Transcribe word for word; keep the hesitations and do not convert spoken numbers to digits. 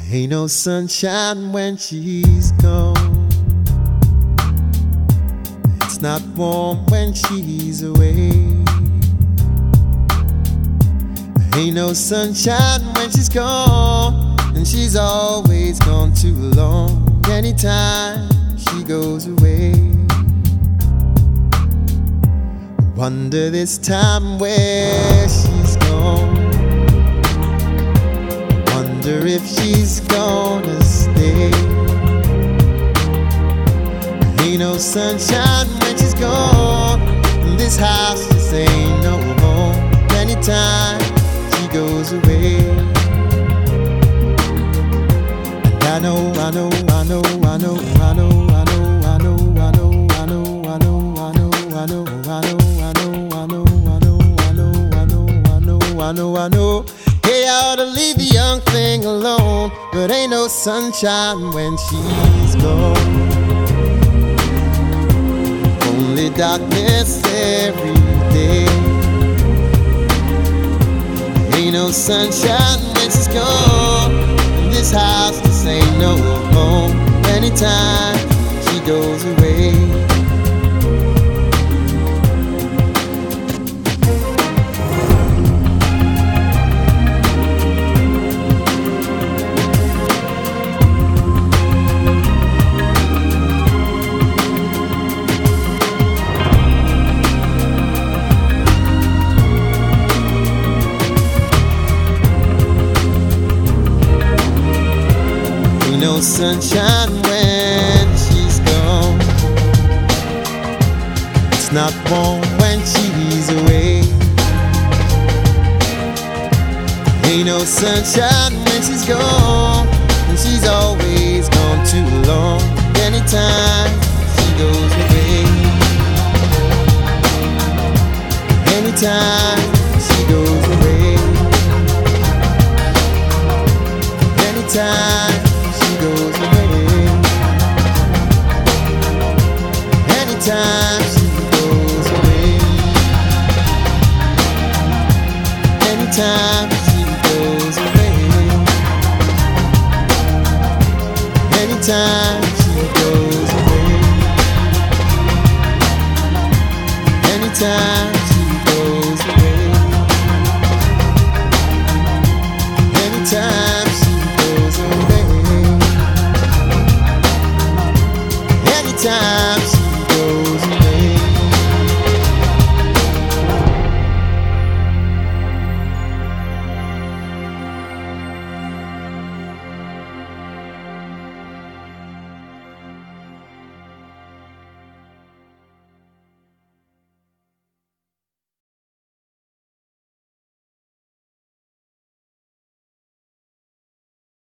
Ain't no sunshine when she's gone. It's not warm when she's away. Ain't no sunshine when she's gone, and she's always gone too long. Anytime she goes away, wonder this time where she's gone. Wonder if she's gonna stay. Ain't no sunshine when she's gone, and this house just ain't no home. Anytime she goes away, and I know, I know, I know, I know, I know, I know, I know, I know, I know, I know, I know, I know, I know, I know, I know, I know, I know, I know, I know, I know. Hey, I ought to leave the young thing alone, but ain't no sunshine when she's gone. Only darkness every day. Ain't no sunshine when she's gone, and this house just ain't no home. Anytime she goes away, no sunshine when she's gone. It's not warm when she's away. Ain't no sunshine when she's gone, and she's always gone too long. Anytime she goes away, anytime she goes away, anytime goes away, anytime she goes away, anytime she goes away, anytime she goes away, anytime she goes away, anytime.